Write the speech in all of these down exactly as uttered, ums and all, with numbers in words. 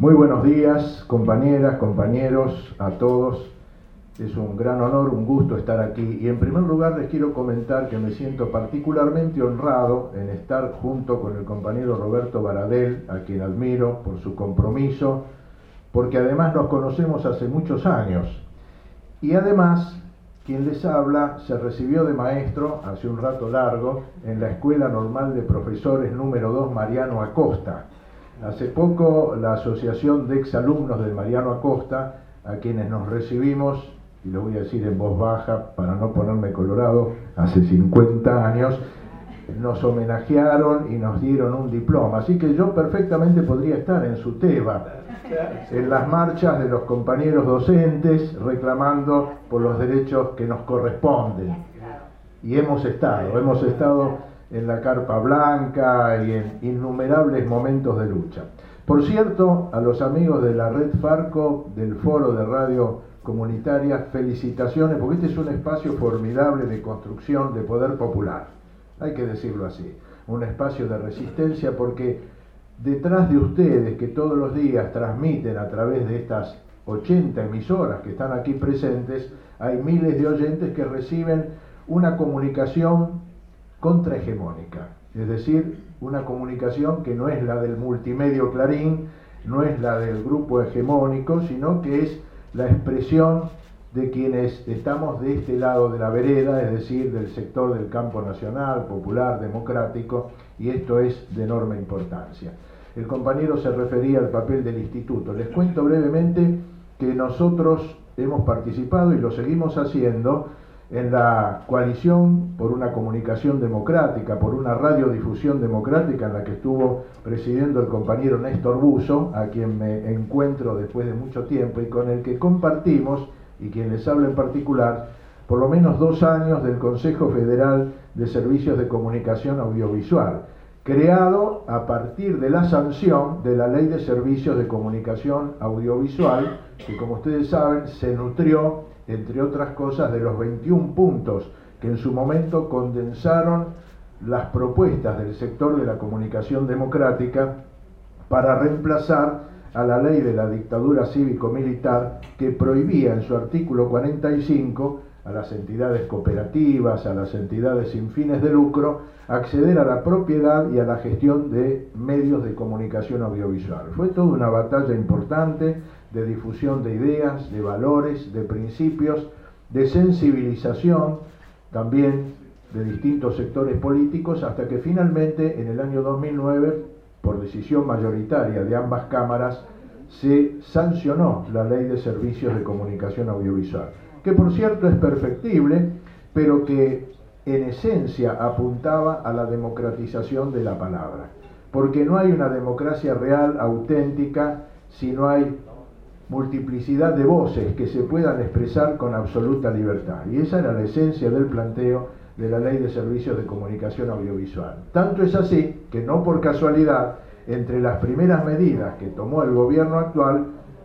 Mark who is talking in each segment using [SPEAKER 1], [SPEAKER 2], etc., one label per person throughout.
[SPEAKER 1] Muy buenos días, compañeras, compañeros, a todos. Es un gran honor, un gusto estar aquí. Y en primer lugar les quiero comentar que me siento particularmente honrado en estar junto con el compañero Roberto Baradel, a quien admiro por su compromiso, porque además nos conocemos hace muchos años. Y además, quien les habla se recibió de maestro hace un rato largo en la Escuela Normal de Profesores número dos Mariano Acosta. Hace poco la Asociación de Exalumnos del Mariano Acosta, a quienes nos recibimos, y lo voy a decir en voz baja para no ponerme colorado, hace cincuenta años, nos homenajearon y nos dieron un diploma. Así que yo perfectamente podría estar en su teba, en las marchas de los compañeros docentes, reclamando por los derechos que nos corresponden. Y hemos estado, hemos estado en la Carpa Blanca y en innumerables momentos de lucha. Por cierto, a los amigos de la Red Farco, del Foro de Radio Comunitaria, felicitaciones, porque este es un espacio formidable de construcción de poder popular. Hay que decirlo así, un espacio de resistencia, porque detrás de ustedes, que todos los días transmiten a través de estas ochenta emisoras que están aquí presentes, hay miles de oyentes que reciben una comunicación contrahegemónica, es decir, una comunicación que no es la del multimedio Clarín, no es la del grupo hegemónico, sino que es la expresión de quienes estamos de este lado de la vereda, es decir, del sector del campo nacional, popular, democrático, y esto es de enorme importancia. El compañero se refería al papel del instituto. Les cuento brevemente que nosotros hemos participado y lo seguimos haciendo en la coalición por una comunicación democrática, por una radiodifusión democrática, en la que estuvo presidiendo el compañero Néstor Buzo, a quien me encuentro después de mucho tiempo y con el que compartimos, y quien les habla en particular, por lo menos dos años del Consejo Federal de Servicios de Comunicación Audiovisual, creado a partir de la sanción de la Ley de Servicios de Comunicación Audiovisual, que, como ustedes saben, se nutrió, entre otras cosas, de los veintiún puntos que en su momento condensaron las propuestas del sector de la comunicación democrática para reemplazar a la ley de la dictadura cívico-militar, que prohibía en su artículo cuarenta y cinco a las entidades cooperativas, a las entidades sin fines de lucro, acceder a la propiedad y a la gestión de medios de comunicación audiovisual. Fue toda una batalla importante de difusión de ideas, de valores, de principios, de sensibilización también de distintos sectores políticos, hasta que finalmente en el año dos mil nueve, por decisión mayoritaria de ambas cámaras, se sancionó la Ley de Servicios de Comunicación Audiovisual, que por cierto es perfectible, pero que en esencia apuntaba a la democratización de la palabra, porque no hay una democracia real, auténtica, si no hay multiplicidad de voces que se puedan expresar con absoluta libertad. Y esa era la esencia del planteo de la Ley de Servicios de Comunicación Audiovisual. Tanto es así que no por casualidad, entre las primeras medidas que tomó el gobierno actual,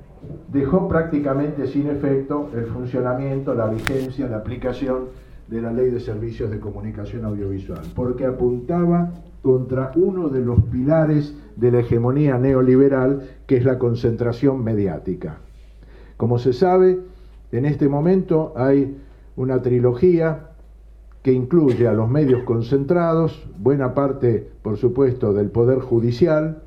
[SPEAKER 1] dejó prácticamente sin efecto el funcionamiento, la vigencia, la aplicación de la Ley de Servicios de Comunicación Audiovisual, porque apuntaba contra uno de los pilares de la hegemonía neoliberal, que es la concentración mediática. Como se sabe, en este momento hay una trilogía que incluye a los medios concentrados, buena parte, por supuesto, del Poder Judicial.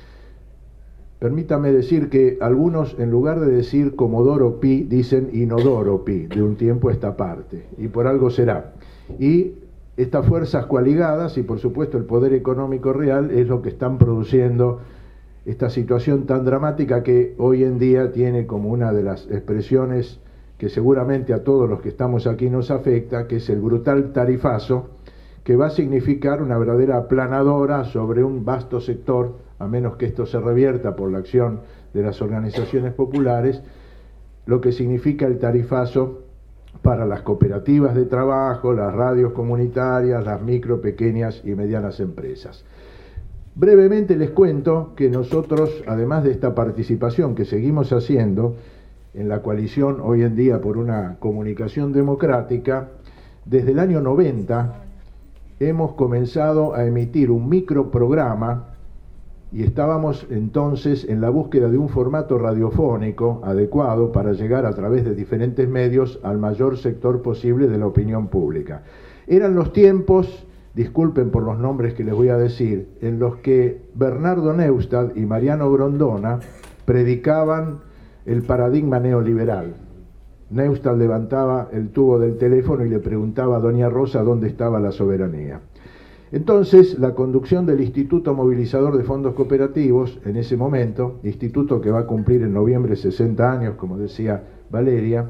[SPEAKER 1] Permítame decir que algunos, en lugar de decir Comodoro Pi, dicen Inodoro Pi, de un tiempo a esta parte, y por algo será. Y estas fuerzas coaligadas y, por supuesto, el poder económico real es lo que están produciendo esta situación tan dramática que hoy en día tiene como una de las expresiones que seguramente a todos los que estamos aquí nos afecta, que es el brutal tarifazo, que va a significar una verdadera aplanadora sobre un vasto sector, a menos que esto se revierta por la acción de las organizaciones populares, lo que significa el tarifazo para las cooperativas de trabajo, las radios comunitarias, las micro, pequeñas y medianas empresas. Brevemente les cuento que nosotros, además de esta participación que seguimos haciendo en la coalición hoy en día por una comunicación democrática, desde el año noventa hemos comenzado a emitir un microprograma y estábamos entonces en la búsqueda de un formato radiofónico adecuado para llegar a través de diferentes medios al mayor sector posible de la opinión pública. Eran los tiempos, disculpen por los nombres que les voy a decir, en los que Bernardo Neustadt y Mariano Grondona predicaban el paradigma neoliberal. Neustadt levantaba el tubo del teléfono y le preguntaba a doña Rosa dónde estaba la soberanía. Entonces, la conducción del Instituto Movilizador de Fondos Cooperativos, en ese momento, instituto que va a cumplir en noviembre sesenta años, como decía Valeria,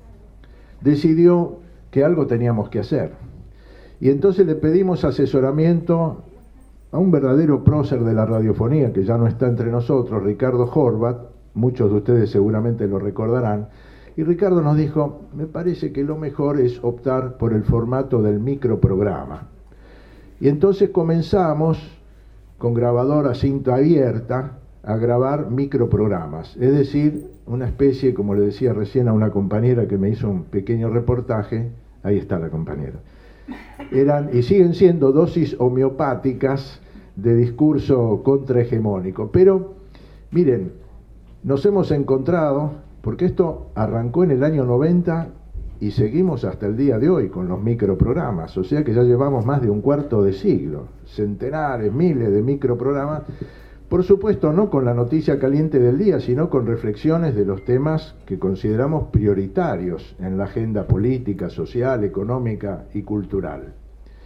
[SPEAKER 1] decidió que algo teníamos que hacer. Y entonces le pedimos asesoramiento a un verdadero prócer de la radiofonía, que ya no está entre nosotros, Ricardo Horvat, muchos de ustedes seguramente lo recordarán, y Ricardo nos dijo, me parece que lo mejor es optar por el formato del microprograma. Y entonces comenzamos, con grabadora a cinta abierta, a grabar microprogramas, es decir, una especie, como le decía recién a una compañera que me hizo un pequeño reportaje, ahí está la compañera, eran y siguen siendo dosis homeopáticas de discurso contrahegemónico. Pero, miren, nos hemos encontrado, porque esto arrancó en el año noventa, y seguimos hasta el día de hoy con los microprogramas, o sea que ya llevamos más de un cuarto de siglo, centenares, miles de microprogramas, por supuesto no con la noticia caliente del día, sino con reflexiones de los temas que consideramos prioritarios en la agenda política, social, económica y cultural.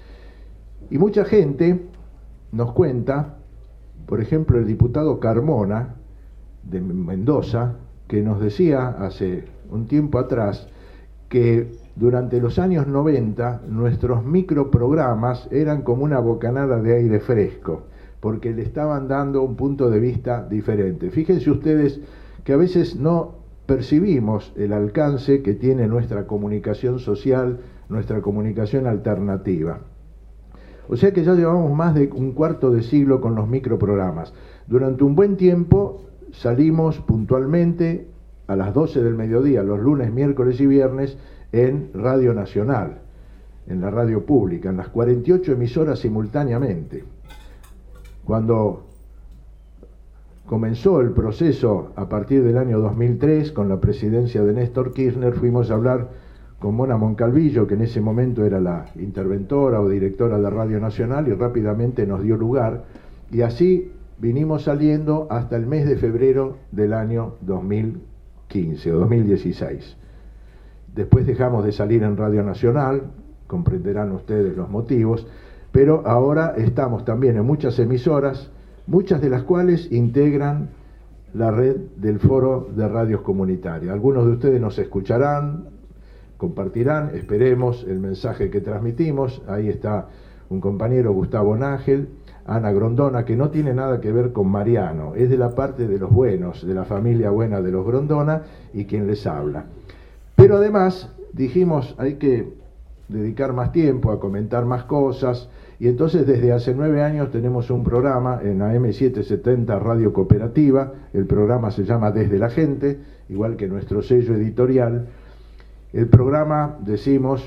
[SPEAKER 1] Y mucha gente nos cuenta, por ejemplo el diputado Carmona de Mendoza, que nos decía hace un tiempo atrás que durante los años noventa nuestros microprogramas eran como una bocanada de aire fresco, porque le estaban dando un punto de vista diferente. Fíjense ustedes que a veces no percibimos el alcance que tiene nuestra comunicación social, nuestra comunicación alternativa. O sea que ya llevamos más de un cuarto de siglo con los microprogramas. Durante un buen tiempo salimos puntualmente a las doce del mediodía, los lunes, miércoles y viernes, en Radio Nacional, en la radio pública, en las cuarenta y ocho emisoras simultáneamente. Cuando comenzó el proceso a partir del año dos mil tres, con la presidencia de Néstor Kirchner, fuimos a hablar con Mona Moncalvillo, que en ese momento era la interventora o directora de Radio Nacional, y rápidamente nos dio lugar, y así vinimos saliendo hasta el mes de febrero del año dos mil quince o dos mil dieciséis. Después dejamos de salir en Radio Nacional, comprenderán ustedes los motivos, pero ahora estamos también en muchas emisoras, muchas de las cuales integran la red del Foro de Radios Comunitarias. Algunos de ustedes nos escucharán, compartirán, esperemos el mensaje que transmitimos. Ahí está un compañero, Gustavo Nágel, Ana Grondona, que no tiene nada que ver con Mariano, es de la parte de los buenos, de la familia buena de los Grondona, y quien les habla. Pero además dijimos, hay que dedicar más tiempo a comentar más cosas, y entonces desde hace nueve años tenemos un programa en A M setecientos setenta Radio Cooperativa. El programa se llama Desde la Gente, igual que nuestro sello editorial. El programa, decimos,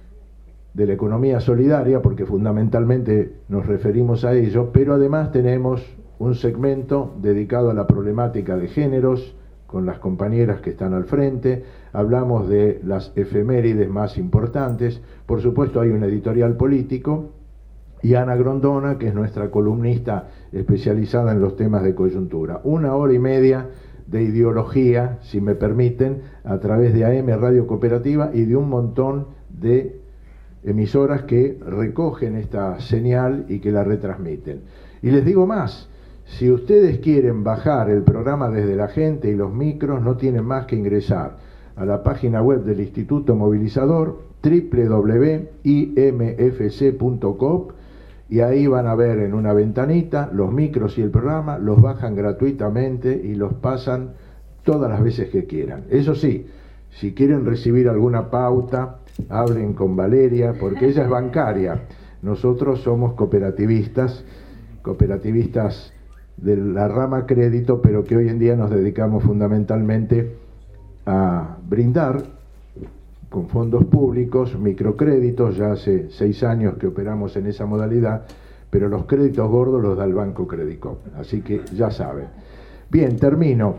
[SPEAKER 1] de la economía solidaria, porque fundamentalmente nos referimos a ello, pero además tenemos un segmento dedicado a la problemática de géneros, con las compañeras que están al frente, hablamos de las efemérides más importantes, por supuesto hay un editorial político, y Ana Grondona, que es nuestra columnista especializada en los temas de coyuntura. Una hora y media de ideología, si me permiten, a través de A M Radio Cooperativa y de un montón de emisoras que recogen esta señal y que la retransmiten. Y les digo más, si ustedes quieren bajar el programa Desde la Gente y los micros, no tienen más que ingresar a la página web del Instituto Movilizador, doble u doble u doble u punto i m f c punto com, y ahí van a ver en una ventanita los micros y el programa, los bajan gratuitamente y los pasan todas las veces que quieran. Eso sí, si quieren recibir alguna pauta, hablen con Valeria, porque ella es bancaria. Nosotros somos cooperativistas, cooperativistas de la rama crédito, pero que hoy en día nos dedicamos fundamentalmente a brindar con fondos públicos microcréditos. Ya hace seis años que operamos en esa modalidad pero los créditos gordos los da el Banco Credicop, así que ya saben. Bien, termino.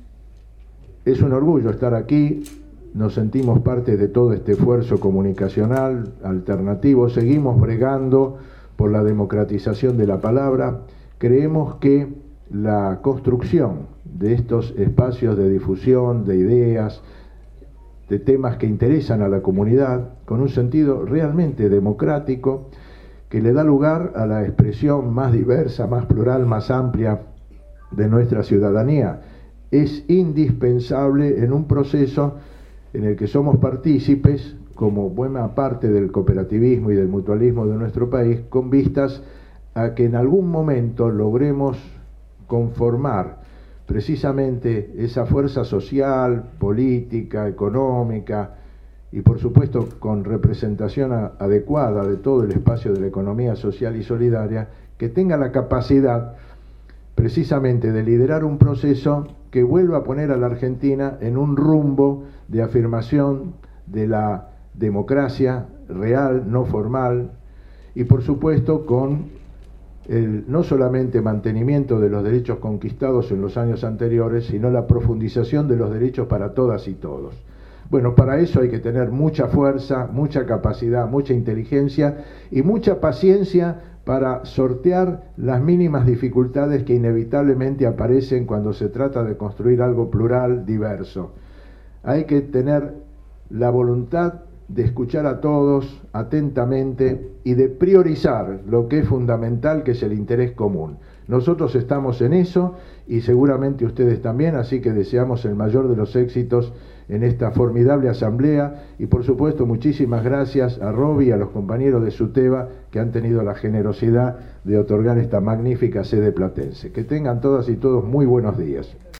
[SPEAKER 1] Es un orgullo estar aquí, nos sentimos parte de todo este esfuerzo comunicacional alternativo, seguimos bregando por la democratización de la palabra. Creemos que la construcción de estos espacios de difusión de ideas, de temas que interesan a la comunidad, con un sentido realmente democrático, que le da lugar a la expresión más diversa, más plural, más amplia de nuestra ciudadanía, es indispensable en un proceso en el que somos partícipes, como buena parte del cooperativismo y del mutualismo de nuestro país, con vistas a que en algún momento logremos conformar precisamente esa fuerza social, política, económica y por supuesto con representación a, adecuada de todo el espacio de la economía social y solidaria, que tenga la capacidad precisamente de liderar un proceso que vuelva a poner a la Argentina en un rumbo de afirmación de la democracia real, no formal, y por supuesto con el no solamente mantenimiento de los derechos conquistados en los años anteriores, sino la profundización de los derechos para todas y todos. Bueno, para eso hay que tener mucha fuerza, mucha capacidad, mucha inteligencia y mucha paciencia para sortear las mínimas dificultades que inevitablemente aparecen cuando se trata de construir algo plural, diverso. Hay que tener la voluntad de escuchar a todos atentamente y de priorizar lo que es fundamental, que es el interés común. Nosotros estamos en eso y seguramente ustedes también, así que deseamos el mayor de los éxitos en esta formidable asamblea y por supuesto muchísimas gracias a Roby y a los compañeros de SUTEBA que han tenido la generosidad de otorgar esta magnífica sede platense. Que tengan todas y todos muy buenos días.